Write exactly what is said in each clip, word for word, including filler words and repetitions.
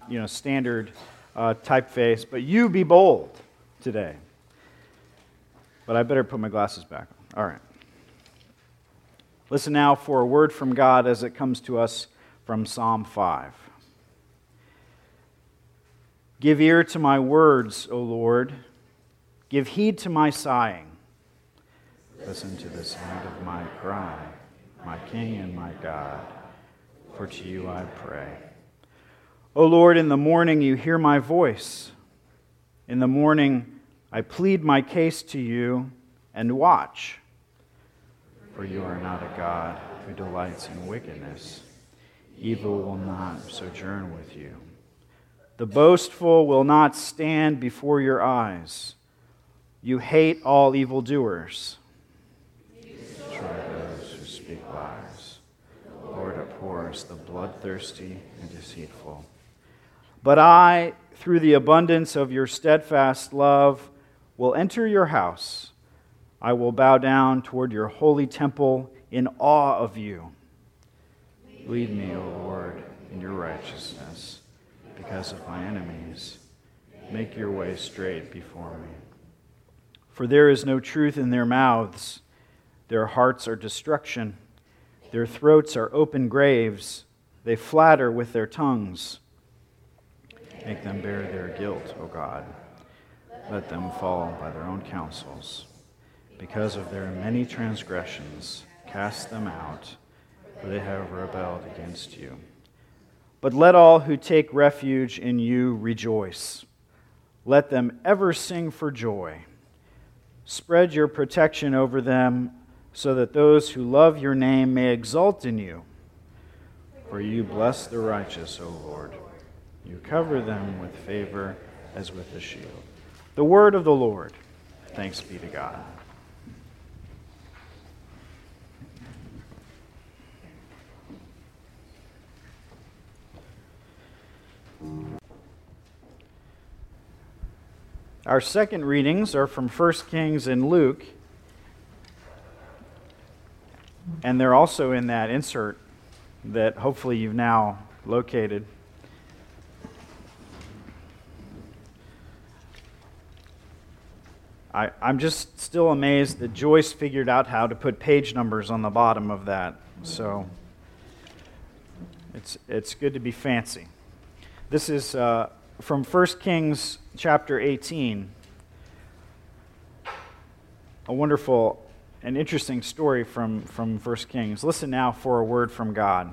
you know, standard uh, typeface, but you be bold today. But I better put my glasses back on. All right. Listen now for a word from God as it comes to us from Psalm five. Give ear to my words, O Lord. Give heed to my sighing. Listen to the sound of my cry, my King and my God, for to you I pray. O Lord, in the morning you hear my voice. In the morning I plead my case to you and watch. For you are not a God who delights in wickedness. Evil will not sojourn with you. The boastful will not stand before your eyes. You hate all evildoers. Destroy those who speak lies. The Lord abhors the bloodthirsty and deceitful. But I, through the abundance of your steadfast love, will enter your house. I will bow down toward your holy temple in awe of you. Lead me, O Lord, in your righteousness, because of my enemies. Make your way straight before me. For there is no truth in their mouths. Their hearts are destruction. Their throats are open graves. They flatter with their tongues. Make them bear their guilt, O God. Let them fall by their own counsels. Because of their many transgressions, cast them out, for they have rebelled against you. But let all who take refuge in you rejoice. Let them ever sing for joy. Spread your protection over them, so that those who love your name may exult in you. For you bless the righteous, O Lord. You cover them with favor as with a shield. The word of the Lord. Thanks be to God. Our second readings are from First Kings and Luke, and they're also in that insert that hopefully you've now located. I, I'm just still amazed that Joyce figured out how to put page numbers on the bottom of that, so it's it's good to be fancy. This is uh, from First Kings chapter eighteen. A wonderful and interesting story from, from First Kings. Listen now for a word from God.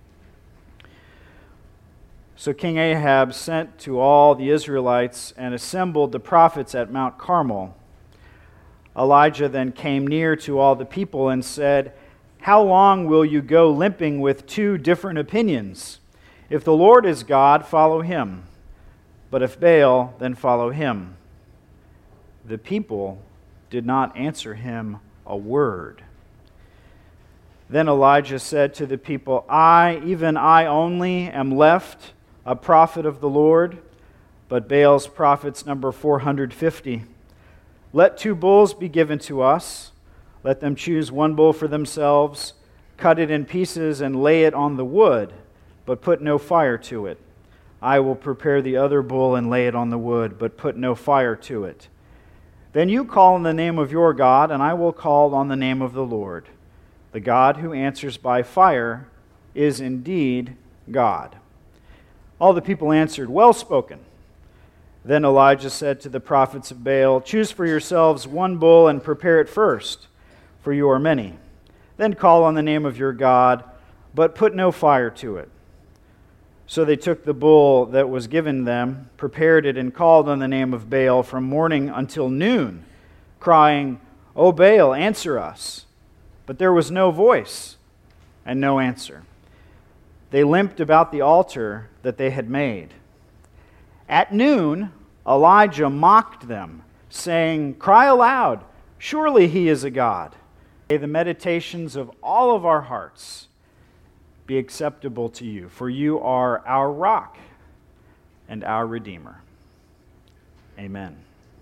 So King Ahab sent to all the Israelites and assembled the prophets at Mount Carmel. Elijah then came near to all the people and said, "How long will you go limping with two different opinions? If the Lord is God, follow him. But if Baal, then follow him." The people did not answer him a word. Then Elijah said to the people, I, even I only, am left a prophet of the Lord, but Baal's prophets number four hundred fifty. Let two bulls be given to us. Let them choose one bull for themselves, cut it in pieces, and lay it on the wood, but put no fire to it. I will prepare the other bull and lay it on the wood, but put no fire to it. Then you call on the name of your God, and I will call on the name of the Lord. The God who answers by fire is indeed God. All the people answered, Well spoken. Then Elijah said to the prophets of Baal, Choose for yourselves one bull and prepare it first, for you are many. Then call on the name of your God, but put no fire to it. So they took the bull that was given them, prepared it, and called on the name of Baal from morning until noon, crying, O Baal, answer us. But there was no voice and no answer. They limped about the altar that they had made. At noon, Elijah mocked them, saying, Cry aloud, surely he is a God. May the meditations of all of our hearts be acceptable to you, for you are our rock and our Redeemer. Amen.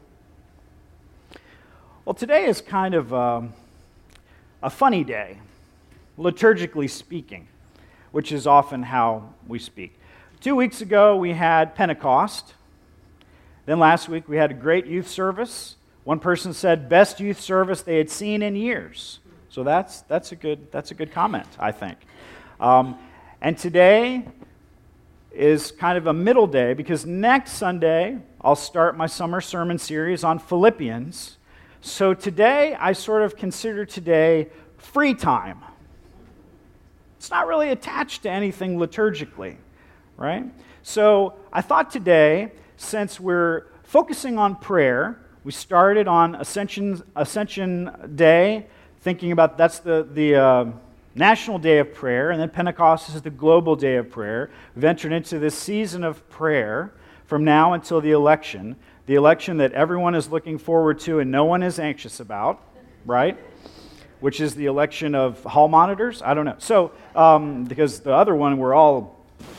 Well, today is kind of um, a funny day, liturgically speaking, which is often how we speak. Two weeks ago, we had Pentecost. Then last week, we had a great youth service. One person said, best youth service they had seen in years. So that's that's a good that's a good comment, I think. Um, and today is kind of a middle day, because next Sunday, I'll start my summer sermon series on Philippians. So today, I sort of consider today free time. It's not really attached to anything liturgically, right? So I thought today, since we're focusing on prayer, we started on Ascension, Ascension Day, thinking about that's the, the uh, National Day of Prayer, and then Pentecost is the global day of prayer. We've entered into this season of prayer from now until the election, the election that everyone is looking forward to and no one is anxious about, right? Which is the election of hall monitors? I don't know. So, um, because the other one, we're all...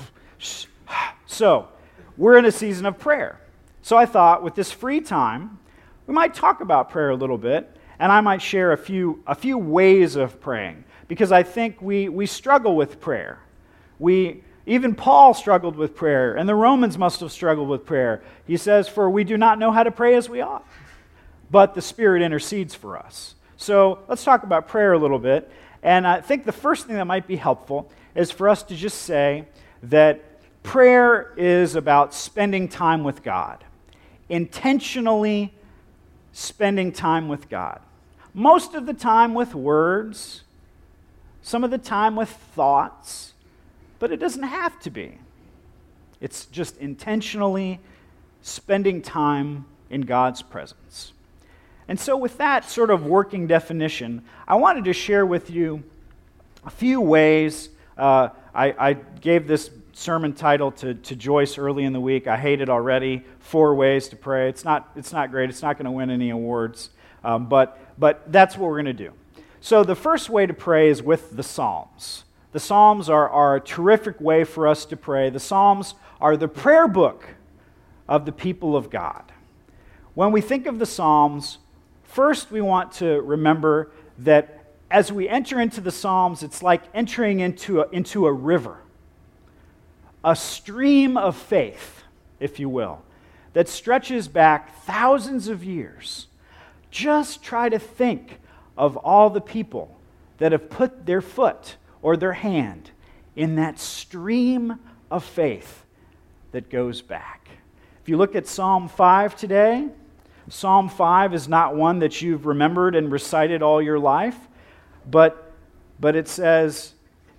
So, we're in a season of prayer. So I thought with this free time, we might talk about prayer a little bit, and I might share a few a few ways of praying, because I think we, we struggle with prayer. We even Paul struggled with prayer, and the Romans must have struggled with prayer. He says, for we do not know how to pray as we ought, but the Spirit intercedes for us. So let's talk about prayer a little bit. And I think the first thing that might be helpful is for us to just say that prayer is about spending time with God, intentionally spending time with God. Most of the time with words, some of the time with thoughts, but it doesn't have to be. It's just intentionally spending time in God's presence. And so with that sort of working definition, I wanted to share with you a few ways. Uh, I, I gave this sermon title to, to Joyce early in the week. I hate it already. Four ways to pray. It's not, it's not great. It's not going to win any awards. Um, but, but that's what we're going to do. So the first way to pray is with the Psalms. The Psalms are, are a terrific way for us to pray. The Psalms are the prayer book of the people of God. When we think of the Psalms, first we want to remember that as we enter into the Psalms, it's like entering into a, into a river, a stream of faith, if you will, that stretches back thousands of years. Just try to think of all the people that have put their foot or their hand in that stream of faith that goes back. If you look at Psalm five today, Psalm five is not one that you've remembered and recited all your life, but, but it says,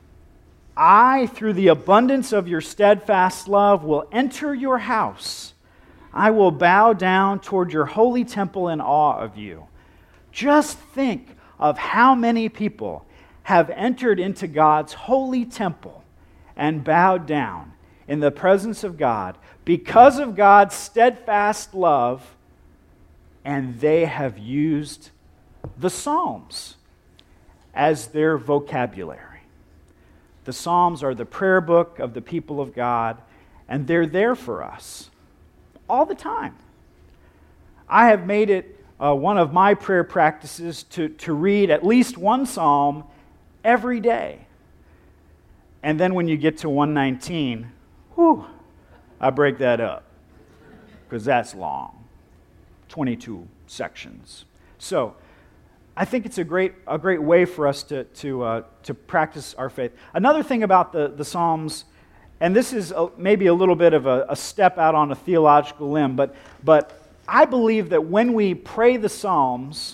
I, through the abundance of your steadfast love, will enter your house. I will bow down toward your holy temple in awe of you. Just think of how many people have entered into God's holy temple and bowed down in the presence of God because of God's steadfast love, and they have used the Psalms as their vocabulary. The Psalms are the prayer book of the people of God, and they're there for us all the time. I have made it uh, one of my prayer practices to, to read at least one psalm every day. And then when you get to one nineteen, whew, I break that up, because that's long. twenty-two sections. So I think it's a great a great way for us to to uh, to practice our faith. Another thing about the, the Psalms, and this is a, maybe a little bit of a, a step out on a theological limb, but but I believe that when we pray the Psalms,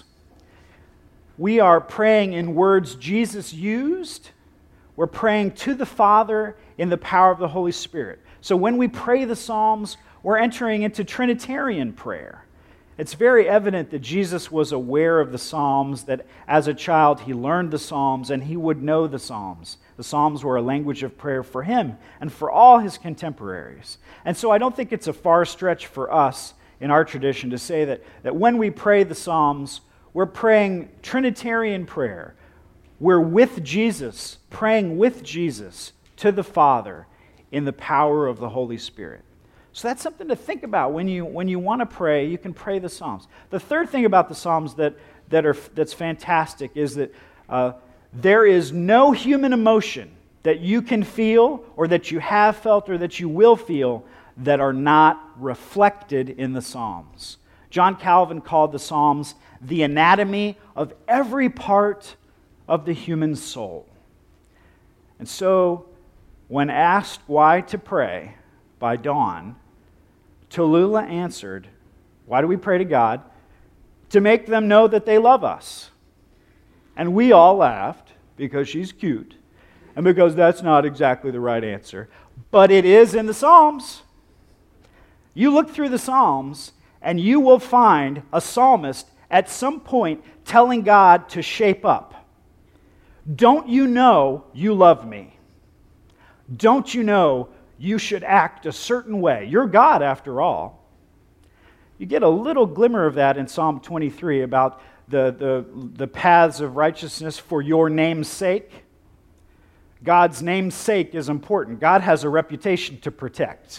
we are praying in words Jesus used. We're praying to the Father in the power of the Holy Spirit. So when we pray the Psalms, we're entering into Trinitarian prayer. It's very evident that Jesus was aware of the Psalms, that as a child he learned the Psalms and he would know the Psalms. The Psalms were a language of prayer for him and for all his contemporaries. And so I don't think it's a far stretch for us in our tradition to say that, that when we pray the Psalms, we're praying Trinitarian prayer. We're with Jesus, praying with Jesus to the Father in the power of the Holy Spirit. So that's something to think about when you when you want to pray. You can pray the Psalms. The third thing about the Psalms that that are that's fantastic is that uh, there is no human emotion that you can feel or that you have felt or that you will feel that are not reflected in the Psalms. John Calvin called the Psalms the anatomy of every part of the human soul. And so, when asked why to pray by Dawn, Tallulah answered, why do we pray to God? To make them know that they love us. And we all laughed because she's cute and because that's not exactly the right answer. But it is in the Psalms. You look through the Psalms and you will find a psalmist at some point telling God to shape up. Don't you know you love me? Don't you know you should act a certain way? You're God after all. You get a little glimmer of that in Psalm twenty-three about the, the, the paths of righteousness for your name's sake. God's name's sake is important. God has a reputation to protect.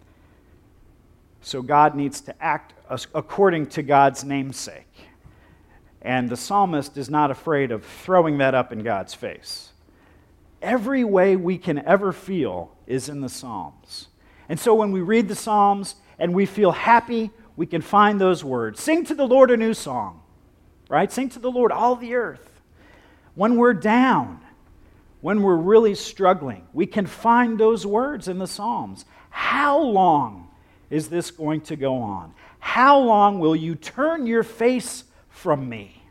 So God needs to act according to God's namesake. And the psalmist is not afraid of throwing that up in God's face. Every way we can ever feel is in the Psalms. And so when we read the Psalms and we feel happy, we can find those words. Sing to the Lord a new song, right? Sing to the Lord all the earth. When we're down, when we're really struggling, we can find those words in the Psalms. How long is this going to go on? How long will you turn your face from me?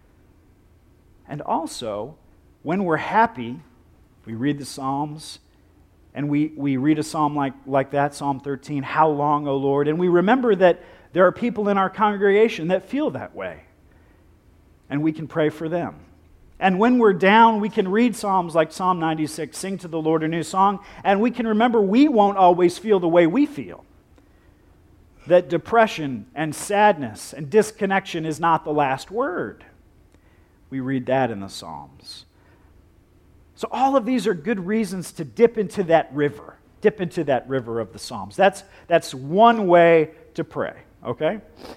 And also, when we're happy, we read the Psalms, and we, we read a psalm like, like that, Psalm thirteen, how long, O Lord? And we remember that there are people in our congregation that feel that way. And we can pray for them. And when we're down, we can read psalms like Psalm ninety-six, sing to the Lord a new song, and we can remember we won't always feel the way we feel. That depression and sadness and disconnection is not the last word. We read that in the Psalms. So all of these are good reasons to dip into that river, dip into that river of the Psalms. That's, that's one way to pray, okay?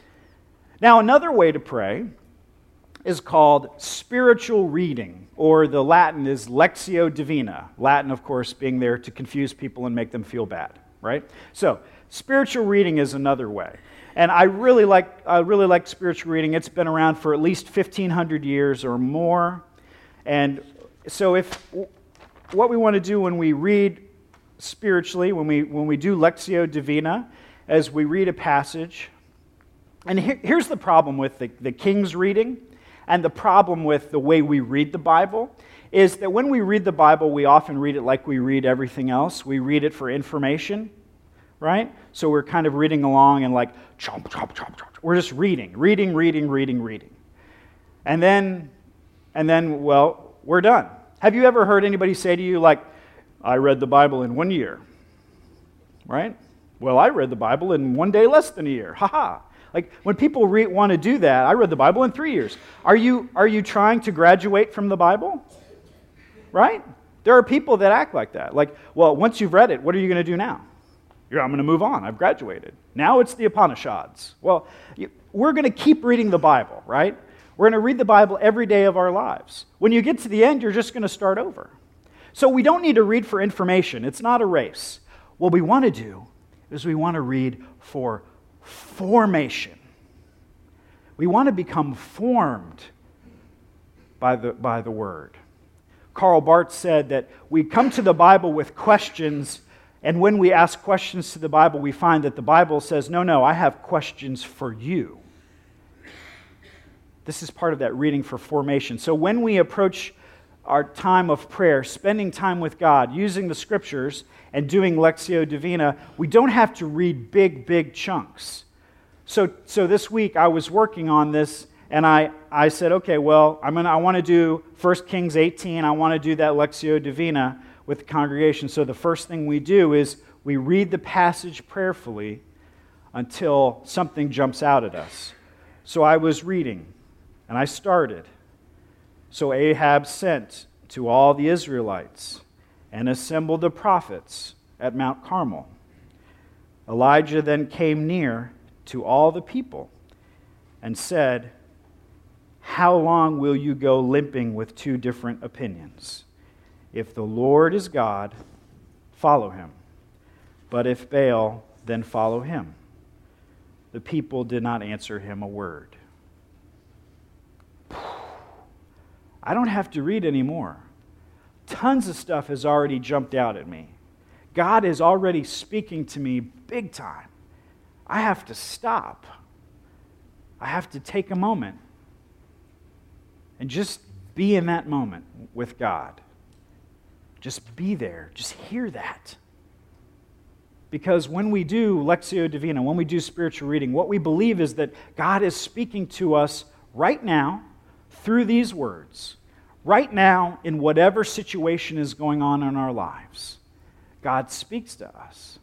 Now, another way to pray is called spiritual reading, or the Latin is Lectio Divina. Latin, of course, being there to confuse people and make them feel bad, right? So, spiritual reading is another way. And I really like I really like spiritual reading. It's been around for at least fifteen hundred years or more. And so if what we want to do when we read spiritually, when we when we do Lectio Divina, as we read a passage, and here, here's the problem with the, the King's reading and the problem with the way we read the Bible, is that when we read the Bible, we often read it like we read everything else. We read it for information. Right? So we're kind of reading along and like, chomp, chomp, chomp, chomp. We're just reading, reading, reading, reading, reading. And then, and then, well, we're done. Have you ever heard anybody say to you, like, I read the Bible in one year? Right? Well, I read the Bible in one day less than a year. Ha ha. Like, when people re- want to do that, I read the Bible in three years. Are you, are you trying to graduate from the Bible? Right? There are people that act like that. Like, well, once you've read it, what are you going to do now? You're, I'm going to move on. I've graduated. Now it's the Upanishads. Well, you, we're going to keep reading the Bible, right? We're going to read the Bible every day of our lives. When you get to the end, you're just going to start over. So we don't need to read for information. It's not a race. What we want to do is we want to read for formation. We want to become formed by the, by the Word. Karl Barth said that we come to the Bible with questions. And when we ask questions to the Bible, we find that the Bible says, no, no, I have questions for you. This is part of that reading for formation. So when we approach our time of prayer, spending time with God, using the Scriptures, and doing Lectio Divina, we don't have to read big, big chunks. So, so this week I was working on this, and I, I said, okay, well, I'm gonna, I want to do First Kings eighteen. I want to do that Lectio Divina with the congregation. So the first thing we do is we read the passage prayerfully until something jumps out at us. So I was reading, and I started. So Ahab sent to all the Israelites and assembled the prophets at Mount Carmel. Elijah then came near to all the people and said, how long will you go limping with two different opinions? If the Lord is God, follow him. But if Baal, then follow him." The people did not answer him a word. I don't have to read anymore. Tons of stuff has already jumped out at me. God is already speaking to me big time. I have to stop. I have to take a moment and just be in that moment with God. Just be there. Just hear that. Because when we do Lectio Divina, when we do spiritual reading, what we believe is that God is speaking to us right now through these words. Right now, in whatever situation is going on in our lives, God speaks to us.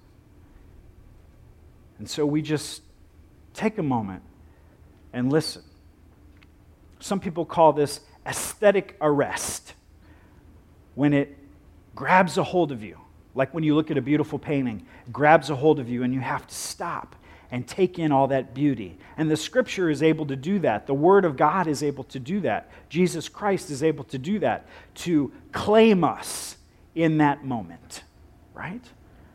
And so we just take a moment and listen. Some people call this aesthetic arrest, when it grabs a hold of you. Like when you look at a beautiful painting, grabs a hold of you and you have to stop and take in all that beauty. And the Scripture is able to do that. The Word of God is able to do that. Jesus Christ is able to do that, to claim us in that moment, right?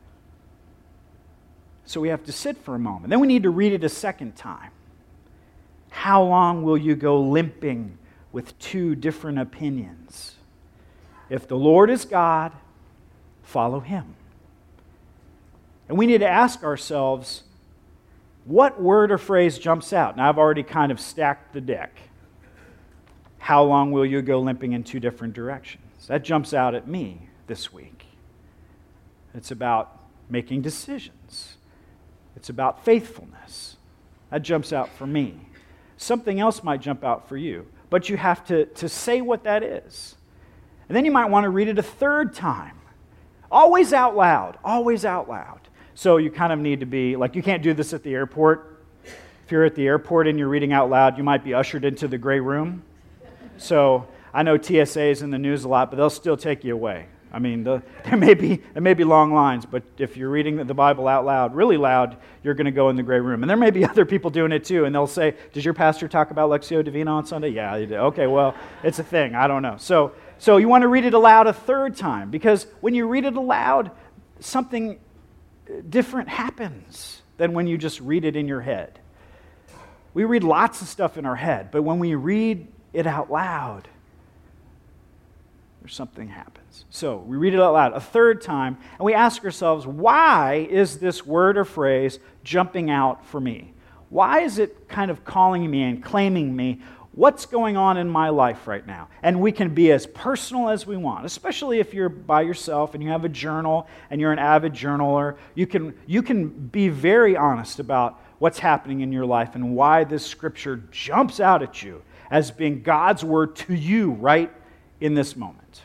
So we have to sit for a moment. Then we need to read it a second time. How long will you go limping with two different opinions? If the Lord is God, follow him. And we need to ask ourselves, what word or phrase jumps out? Now, I've already kind of stacked the deck. How long will you go limping in two different directions? That jumps out at me this week. It's about making decisions. It's about faithfulness. That jumps out for me. Something else might jump out for you, but you have to, to say what that is. And then you might want to read it a third time. Always out loud, always out loud. So you kind of need to be, like you can't do this at the airport. If you're at the airport and you're reading out loud, you might be ushered into the gray room. So I know T S A is in the news a lot, but they'll still take you away. I mean, the, there may be there may be long lines, but if you're reading the Bible out loud, really loud, you're going to go in the gray room. And there may be other people doing it too, and they'll say, "Does your pastor talk about Lectio Divina on Sunday?" "Yeah, he did." "Okay, well, it's a thing. I don't know." So, so you want to read it aloud a third time, because when you read it aloud, something different happens than when you just read it in your head. We read lots of stuff in our head, but when we read it out loud, there's something happens. So we read it out loud a third time, and we ask ourselves, why is this word or phrase jumping out for me? Why is it kind of calling me and claiming me? What's going on in my life right now? And we can be as personal as we want, especially if you're by yourself and you have a journal and you're an avid journaler. You can, you can be very honest about what's happening in your life and why this scripture jumps out at you as being God's word to you right in this moment.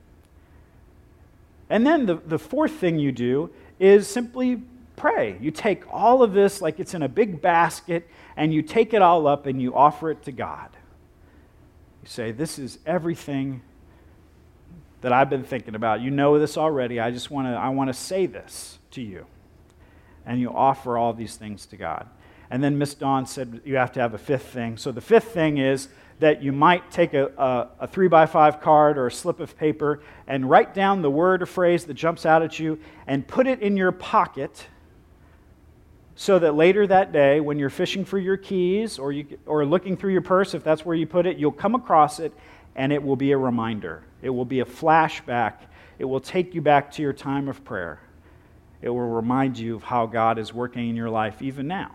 And then the, the fourth thing you do is simply pray. You take all of this like it's in a big basket, and you take it all up and you offer it to God. You say, "This is everything that I've been thinking about. You know this already. I just want to I want to say this to you." And you offer all these things to God. And then Miss Dawn said you have to have a fifth thing. So the fifth thing is that you might take a, a, a three by five card or a slip of paper and write down the word or phrase that jumps out at you and put it in your pocket, so that later that day, when you're fishing for your keys or you, or looking through your purse, if that's where you put it, you'll come across it and it will be a reminder. It will be a flashback. It will take you back to your time of prayer. It will remind you of how God is working in your life even now.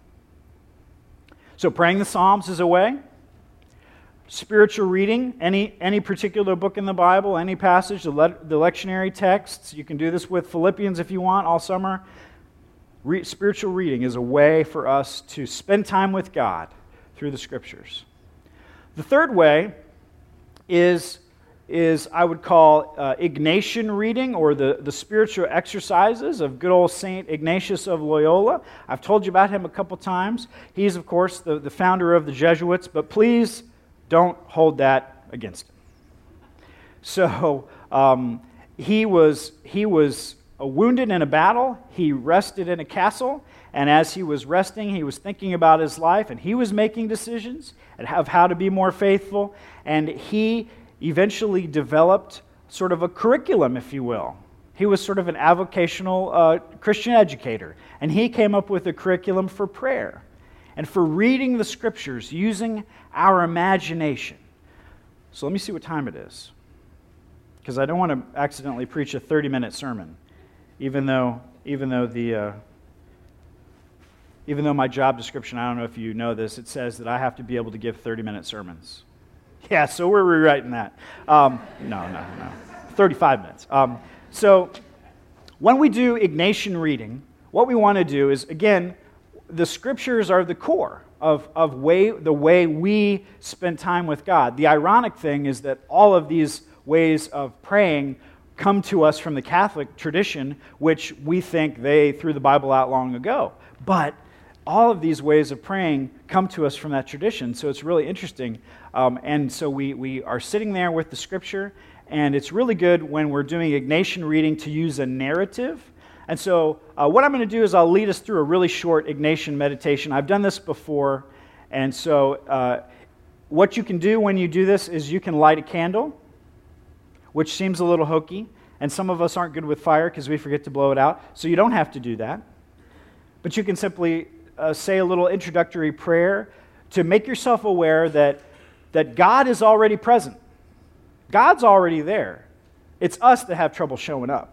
So praying the Psalms is a way. Spiritual reading, any, any particular book in the Bible, any passage, the, le- the lectionary texts. You can do this with Philippians if you want all summer. Re- spiritual reading is a way for us to spend time with God through the Scriptures. The third way is, is I would call uh, Ignatian reading, or the, the spiritual exercises of good old Saint Ignatius of Loyola. I've told you about him a couple times. He's, of course, the, the founder of the Jesuits, but please don't hold that against him. So um, he was he was wounded in a battle. He rested in a castle, and as he was resting, he was thinking about his life, and he was making decisions of how to be more faithful. And he eventually developed sort of a curriculum, if you will. He was sort of an avocational uh, Christian educator, and he came up with a curriculum for prayer and for reading the Scriptures using our imagination. So let me see what time it is, because I don't want to accidentally preach a thirty-minute sermon, even though even though the uh, even though my job description, I don't know if you know this, it says that I have to be able to give thirty-minute sermons. Yeah, so we're rewriting that. Um, no, no, no, thirty-five minutes. Um, so when we do Ignatian reading, what we want to do is, again, the Scriptures are the core of, of way, the way we spend time with God. The ironic thing is that all of these ways of praying come to us from the Catholic tradition, which we think they threw the Bible out long ago. But all of these ways of praying come to us from that tradition, so it's really interesting. Um, and so we, we are sitting there with the Scripture, and it's really good when we're doing Ignatian reading to use a narrative. And so uh, what I'm going to do is I'll lead us through a really short Ignatian meditation. I've done this before, and so uh, what you can do when you do this is you can light a candle, which seems a little hokey, and some of us aren't good with fire because we forget to blow it out, so you don't have to do that. But you can simply uh, say a little introductory prayer to make yourself aware that, that God is already present. God's already there. It's us that have trouble showing up.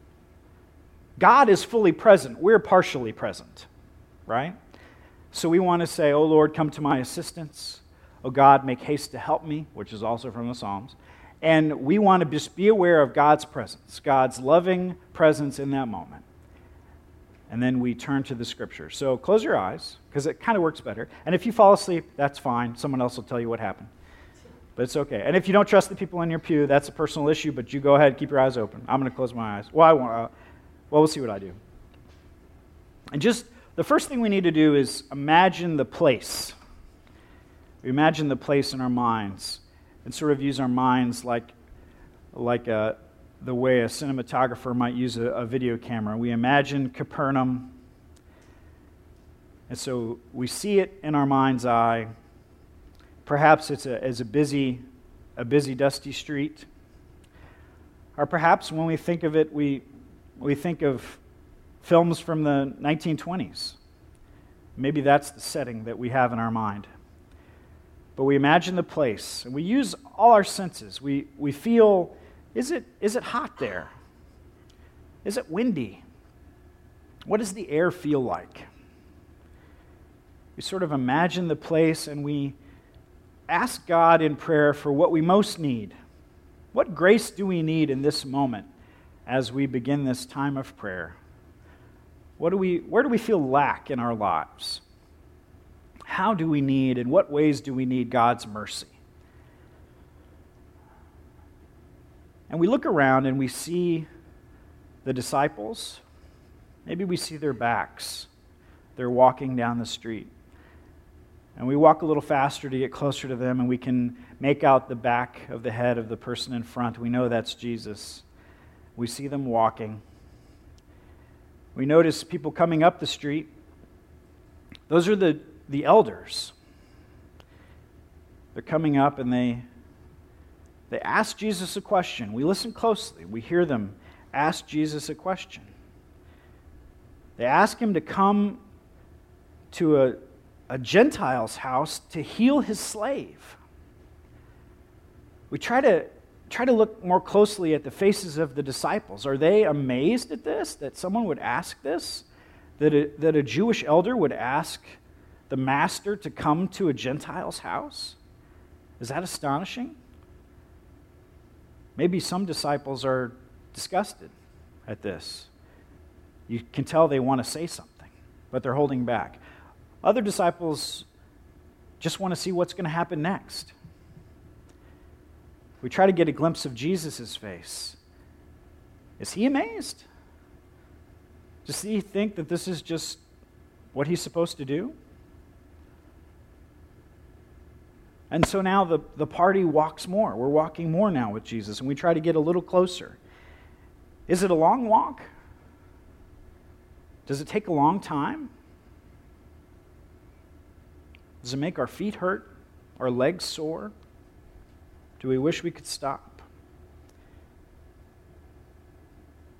God is fully present. We're partially present, right? So we want to say, "Oh Lord, come to my assistance. Oh God, make haste to help me," which is also from the Psalms. And we want to just be aware of God's presence, God's loving presence in that moment. And then we turn to the Scripture. So close your eyes, because it kind of works better. And if you fall asleep, that's fine. Someone else will tell you what happened. But it's okay. And if you don't trust the people in your pew, that's a personal issue, but you go ahead, keep your eyes open. I'm going to close my eyes. Well, I won't. Uh, well, we'll see what I do. And just, the first thing we need to do is imagine the place. We imagine the place in our minds and sort of use our minds like, like a, the way a cinematographer might use a, a video camera. We imagine Capernaum, and so we see it in our mind's eye. Perhaps it's a, as a busy, a busy, dusty street. Or perhaps when we think of it, we, we think of films from the nineteen twenties. Maybe that's the setting that we have in our mind. But we imagine the place, and we use all our senses. We, we feel, is it, is it hot there? Is it windy? What does the air feel like? We sort of imagine the place, and we ask God in prayer for what we most need. What grace do we need in this moment as we begin this time of prayer? What do we, where do we feel lack in our lives? How do we need, in what ways do we need God's mercy? And we look around and we see the disciples. Maybe we see their backs. They're walking down the street. And we walk a little faster to get closer to them, and we can make out the back of the head of the person in front. We know that's Jesus. We see them walking. We notice people coming up the street. Those are the, the elders. They're coming up, and they, they ask Jesus a question. We listen closely. We hear them ask Jesus a question. They ask him to come to a a Gentile's house to heal his slave. We try to try to look more closely at the faces of the disciples. Are they amazed at this, that someone would ask this? That a, that a Jewish elder would ask the master to come to a Gentile's house? Is that astonishing? Maybe some disciples are disgusted at this. You can tell they want to say something, but they're holding back. Other disciples just want to see what's going to happen next. We try to get a glimpse of Jesus' face. Is he amazed? Does he think that this is just what he's supposed to do? And so now the, the party walks more. We're walking more now with Jesus, and we try to get a little closer. Is it a long walk? Does it take a long time? Does it make our feet hurt? Our legs sore? Do we wish we could stop?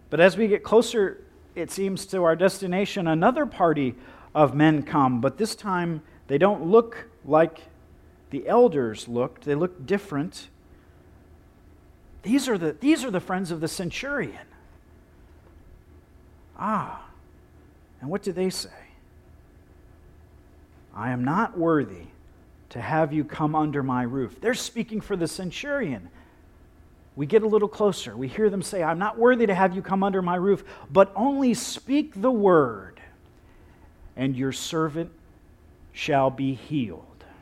But as we get closer, it seems, to our destination, another party of men come, but this time they don't look like the elders looked. They look different. These are the, these are the friends of the centurion. Ah, and what do they say? I am not worthy to have you come under my roof. They're speaking for the centurion. We get a little closer. We hear them say, I'm not worthy to have you come under my roof, but only speak the word, and your servant shall be healed.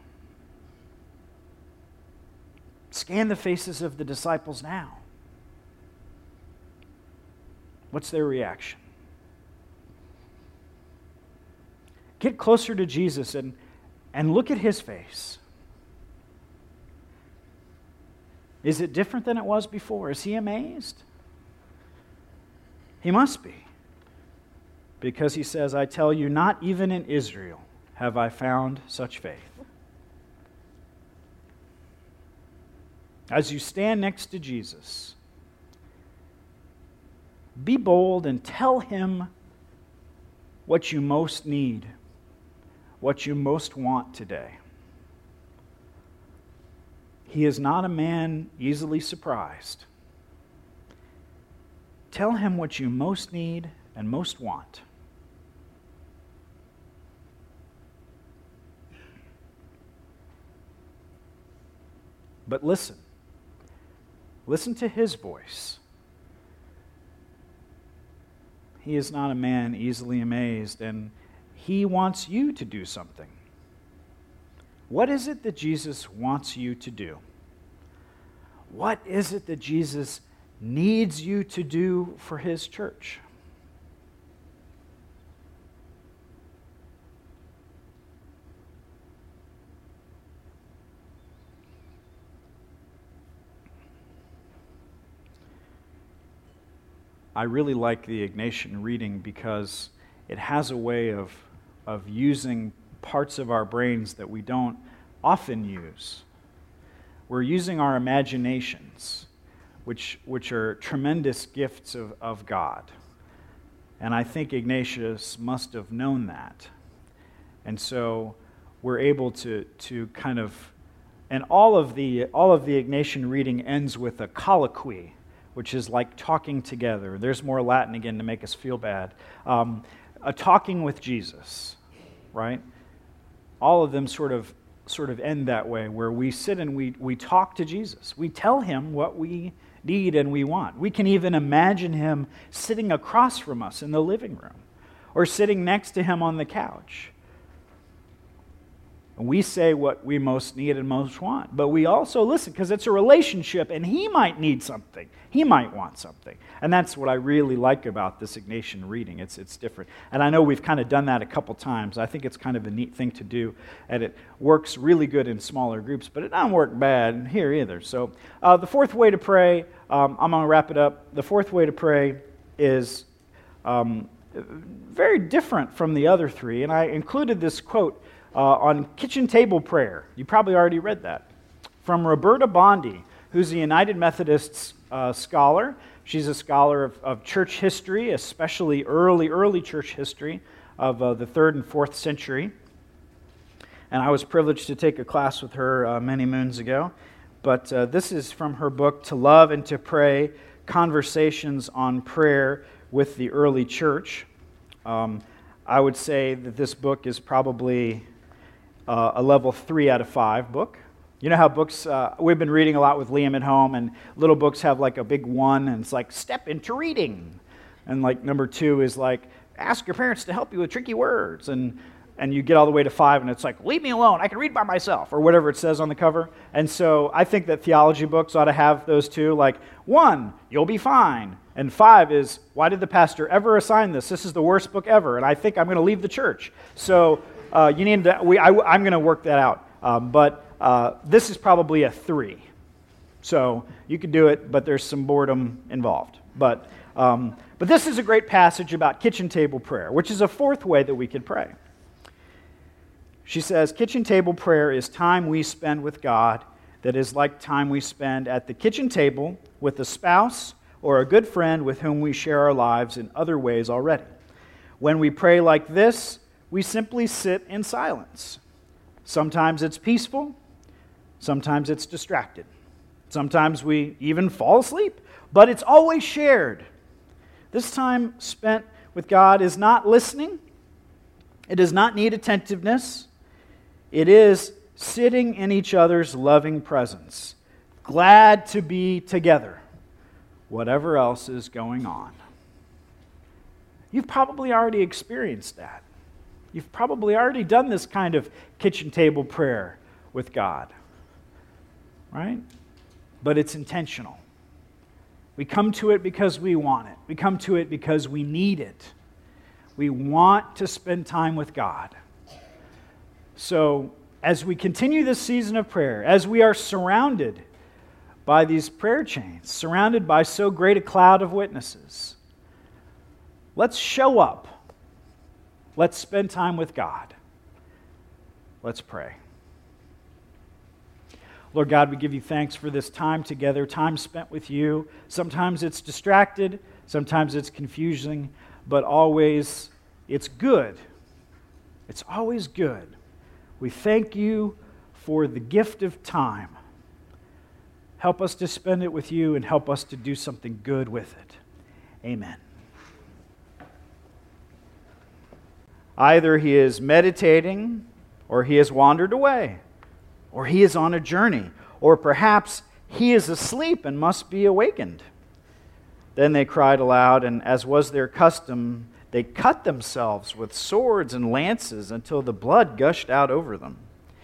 Scan the faces of the disciples now. What's their reaction? Get closer to Jesus and, and look at his face. Is it different than it was before? Is he amazed? He must be. Because he says, I tell you, not even in Israel have I found such faith. As you stand next to Jesus, be bold and tell him what you most need, what you most want today. He is not a man easily surprised. Tell him what you most need and most want. But listen. Listen to his voice. He is not a man easily amazed, and he wants you to do something. What is it that Jesus wants you to do? What is it that Jesus needs you to do for his church? I really like the Ignatian reading because it has a way of, of using parts of our brains that we don't often use. We're using our imaginations, which, which are tremendous gifts of, of God. And I think Ignatius must have known that. And so we're able to, to kind of, and all of the all of the Ignatian reading ends with a colloquy, which is like talking together. There's more Latin again to make us feel bad. Um, a talking with Jesus, right? All of them sort of sort of end that way, where we sit and we, we talk to Jesus. We tell him what we need and we want. We can even imagine him sitting across from us in the living room or sitting next to him on the couch. And we say what we most need and most want. But we also listen because it's a relationship and he might need something. He might want something. And that's what I really like about this Ignatian reading. It's it's different. And I know we've kind of done that a couple times. I think it's kind of a neat thing to do. And it works really good in smaller groups, but it doesn't work bad here either. So uh, the fourth way to pray, um, I'm going to wrap it up. The fourth way to pray is um, very different from the other three. And I included this quote Uh, on kitchen table prayer. You probably already read that. From Roberta Bondi, who's a United Methodist uh, scholar. She's a scholar of, of church history, especially early, early church history of uh, the third and fourth century. And I was privileged to take a class with her uh, many moons ago. But uh, this is from her book, To Love and to Pray, Conversations on Prayer with the Early Church. Um, I would say that this book is probably Uh, a level three out of five book. You know how books, uh, we've been reading a lot with Liam at home, and little books have like a big one, and it's like, step into reading. And like number two is like, ask your parents to help you with tricky words. And and you get all the way to five, and it's like, leave me alone, I can read by myself, or whatever it says on the cover. And so I think that theology books ought to have those two, like, one, you'll be fine. And five is, why did the pastor ever assign this? This is the worst book ever, and I think I'm going to leave the church. So Uh, you need to. We, I, I'm going to work that out, um, but uh, this is probably a three. So you can do it, but there's some boredom involved. But um, but this is a great passage about kitchen table prayer, which is a fourth way that we could pray. She says, kitchen table prayer is time we spend with God that is like time we spend at the kitchen table with a spouse or a good friend with whom we share our lives in other ways already. When we pray like this, we simply sit in silence. Sometimes it's peaceful, sometimes it's distracted. Sometimes we even fall asleep, but it's always shared. This time spent with God is not listening. It does not need attentiveness. It is sitting in each other's loving presence, glad to be together, whatever else is going on. You've probably already experienced that. You've probably already done this kind of kitchen table prayer with God, right? But it's intentional. We come to it because we want it. We come to it because we need it. We want to spend time with God. So, as we continue this season of prayer, as we are surrounded by these prayer chains, surrounded by so great a cloud of witnesses, let's show up. Let's spend time with God. Let's pray. Lord God, we give you thanks for this time together, time spent with you. Sometimes it's distracted, sometimes it's confusing, but always it's good. It's always good. We thank you for the gift of time. Help us to spend it with you and help us to do something good with it. Amen. Either he is meditating, or he has wandered away, or he is on a journey, or perhaps he is asleep and must be awakened. Then they cried aloud, and as was their custom, they cut themselves with swords and lances until the blood gushed out over them.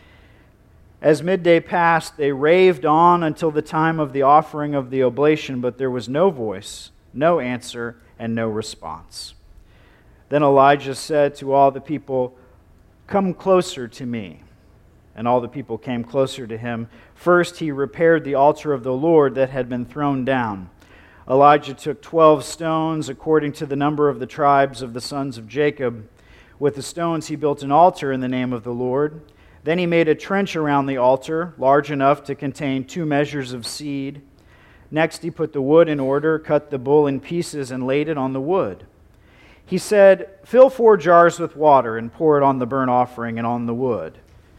As midday passed, they raved on until the time of the offering of the oblation, but there was no voice, no answer, and no response. Then Elijah said to all the people, "Come closer to me." And all the people came closer to him. First he repaired the altar of the Lord that had been thrown down. Elijah took twelve stones, according to the number of the tribes of the sons of Jacob. With the stones he built an altar in the name of the Lord. Then he made a trench around the altar, large enough to contain two measures of seed. Next he put the wood in order, cut the bull in pieces, and laid it on the wood. He said, "Fill four jars with water and pour it on the burnt offering and on the wood."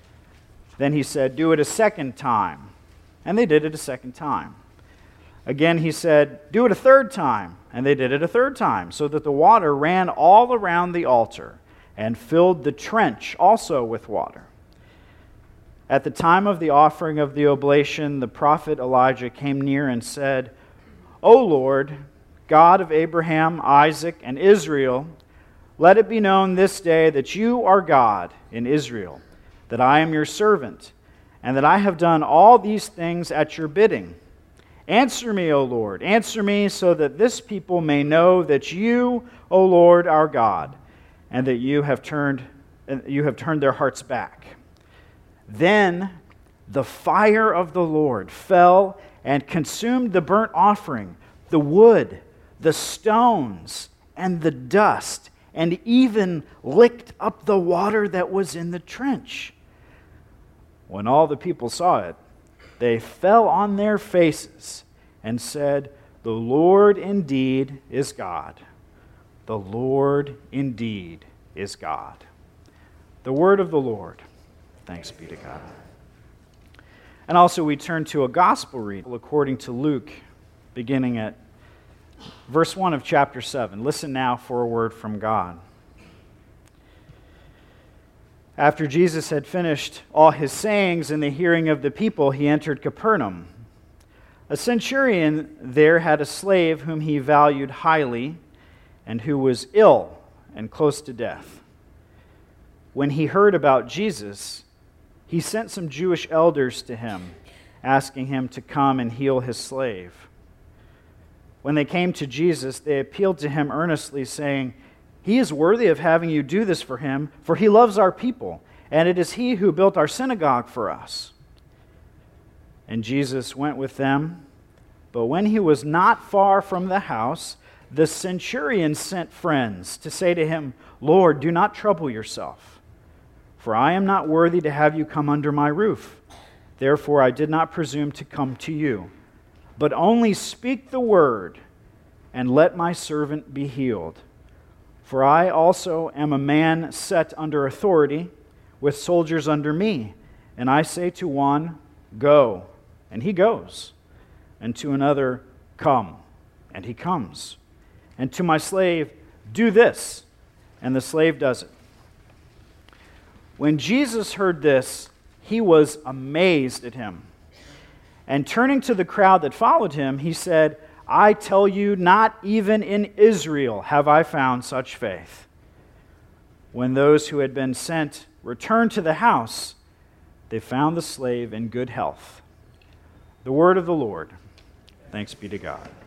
Then he said, "Do it a second time." And they did it a second time. Again he said, "Do it a third time." And they did it a third time, so that the water ran all around the altar and filled the trench also with water. At the time of the offering of the oblation, the prophet Elijah came near and said, "O Lord, God of Abraham, Isaac, and Israel, let it be known this day that you are God in Israel, that I am your servant, and that I have done all these things at your bidding. Answer me, O Lord, answer me, so that this people may know that you, O Lord, are God, and that you have turned you have turned their hearts back." Then the fire of the Lord fell and consumed the burnt offering, the wood, the stones, and the dust, and even licked up the water that was in the trench. When all the people saw it, they fell on their faces and said, "The Lord indeed is God. The Lord indeed is God." The word of the Lord. Thanks be to God. And also we turn to a gospel reading according to Luke, beginning at verse one of chapter seven. Listen now for a word from God. After Jesus had finished all his sayings in the hearing of the people, he entered Capernaum. A centurion there had a slave whom he valued highly, and who was ill and close to death. When he heard about Jesus, he sent some Jewish elders to him, asking him to come and heal his slave. When they came to Jesus, they appealed to him earnestly, saying, "He is worthy of having you do this for him, for he loves our people, and it is he who built our synagogue for us." And Jesus went with them, but when he was not far from the house, the centurion sent friends to say to him, "Lord, do not trouble yourself, for I am not worthy to have you come under my roof. Therefore I did not presume to come to you. But only speak the word, and let my servant be healed. For I also am a man set under authority, with soldiers under me. And I say to one, Go, and he goes. And to another, Come, and he comes. And to my slave, Do this, and the slave does it. When Jesus heard this, he was amazed at him. And turning to the crowd that followed him, he said, I tell you, not even in Israel have I found such faith. When those who had been sent returned to the house, they found the slave in good health. The word of the Lord. Thanks be to God.